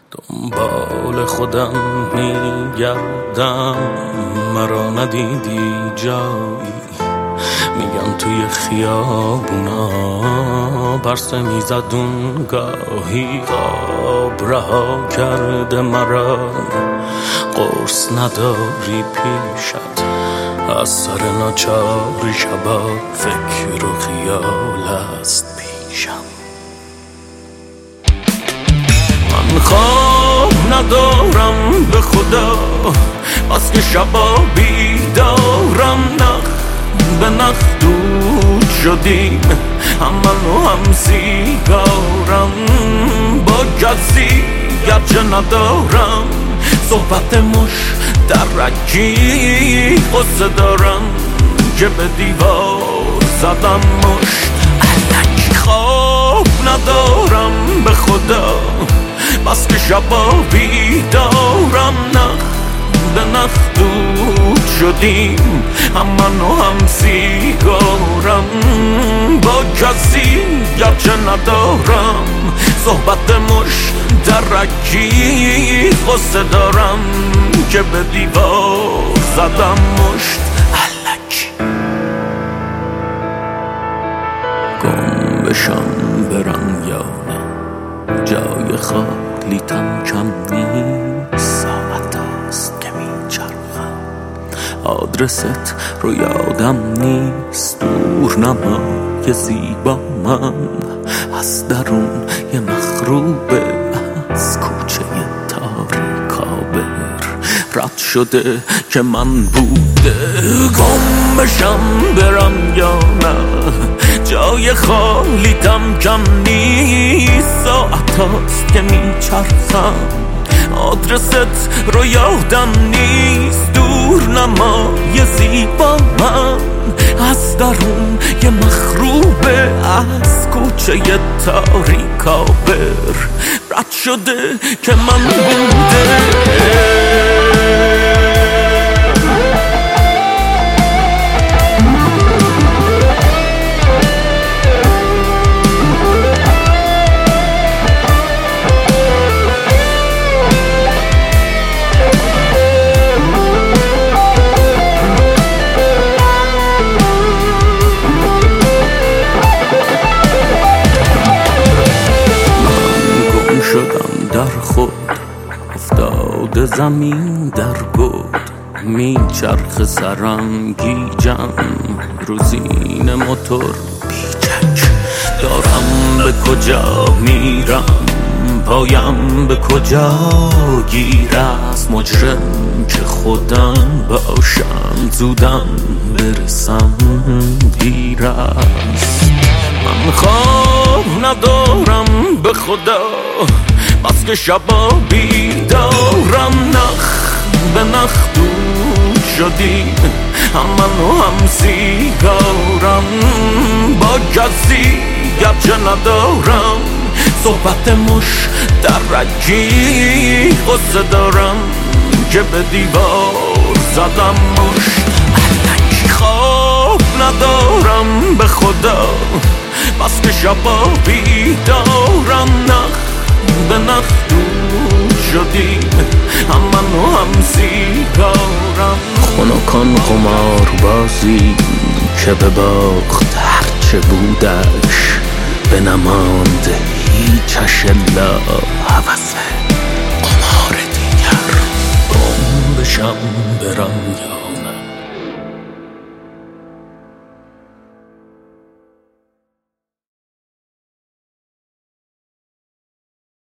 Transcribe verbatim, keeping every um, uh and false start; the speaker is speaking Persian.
دنبال خودم میگردم، مرا ندیدی جایی. میگن توی خیابونا برسه میزد اون گاهی. خواب رها کرده مرا، قرص نداری پیشت. از سر ناچاری شبا فکر و خیال است پیشم. من خواب ندارم به خدا، بس که شبا بیدارم. نخ به نخ دود شدیم، هم من و هم سیگارم. با کسی گرچه ندارم صحبت مش درکی، قصه دارم که به دیوار زدم مشت علکی. خواب ندارم به خدا، بس که شبا بیدارم. نخ به نخ دود شدیم، هم من و هم سیگارم. با کسی گرچه ندارم صحبت مش درکی، قصه دارم که به دیوار زدم مشت علکی. گم بشم برم یا نه، جای خالیتم کم نیست. ساعت هاست که میچرخم، آدرست رو یادم نیست. دور نمای زیبا من از درون یه مخروبه، از کوچه تاریکابر رد شده که من بوده. گم بشم برم یا نه، جای خالیتم کم نیست. ساعت هاست که میچرخم، آدرست رو یادم نیست. دور نمای زیبا من از درون یه مخروبه، از کوچه تاریکابر رد شده که من بوده. شدم در خود افتاده زمین در گود. میچرخ سرم گیجم، روزین موتور بیچک. دارم به کجا میرم، پایم به کجا گیر است. مجرم که خودم باشم، زودم برسم دیر است. من خواب ندارم به خدا، بس که شبا بیدارم. نخ به نخ دود شدیم، هم من و هم سیگارم. با کسی گرچه ندارم صحبت مش درکی، قصه دارم که به دیوار زدم مشت علکی. خواب ندارم به خدا، بس که شبا بیدارم. نخ به نخ دود شدیم، هم من و هم سیگارم. خنکان قمار بازی که به باخت هرچه بودش، به نماند هیچش الا هوسه.